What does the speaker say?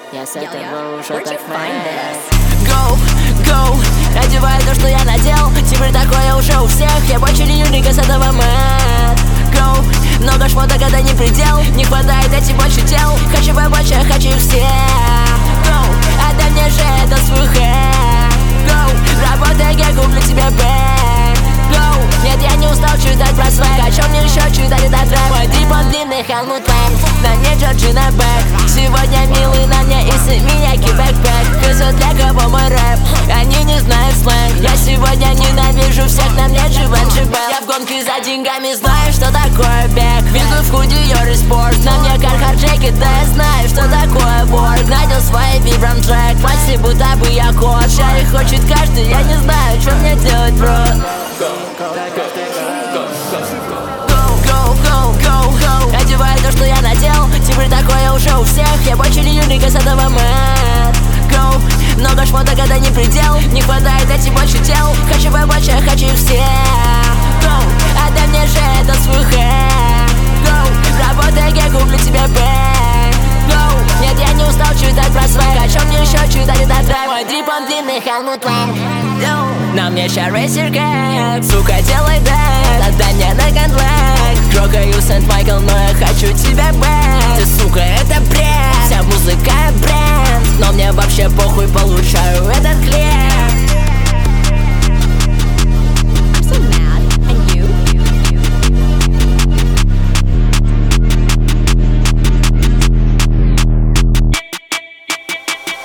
Я с этого уже так Go, go, одеваю то, что я надел. Теперь такое уже у всех. Я больше не юника, с этого мэн. Go, много шмоток, это не предел. Не хватает этих больше тел. Хочу побольше, хочу их все. Go, отдай мне же это свой хэт. Go, работай, я куплю тебе бэк. Go, нет, я не устал читать про свэг. О чем мне еще читать этот трек? Мой дрип, он длинный, Helmut Lang. На мне Джорджина Бэк. Сегодня милый на мне и семьяки бэкпэк. Кызот для кого мой рэп? Они не знают сленг. Я сегодня ненавижу всех, на мне Givenchy Bell. Я в гонке за деньгами, знаю, что такое бег. Везу в худи Йори Спорт. На мне Carhartt Jacket, да я знаю, что такое work. Надел свой Vibram трек, пальцы будто бы я кот. Шарик хочет каждый, я не знаю, что мне делать, бро. Одеваю то, что я надел. Теперь такое уже у всех. Я больше не юника, с этого мэн. Go, много шмоток, это не предел. Не хватает этих больше тел. Хочу побольше, хочу их все. Go, отдай мне же это свой хэт. Go, работай, я куплю тебе бэк. Go, нет, я не устал читать про свэг. О чем мне еще читать этот трек? Мой дрип, он длинный, Helmut Lang. На мне ща Racer Cap. Сука, делай дэк, отдай мне на контракт. Трогаю Сент-Майкл, но я хочу тебя бэк. Ты, сука, это бред. Вся музыка бренд, но мне вообще похуй, получаю этот хлеб.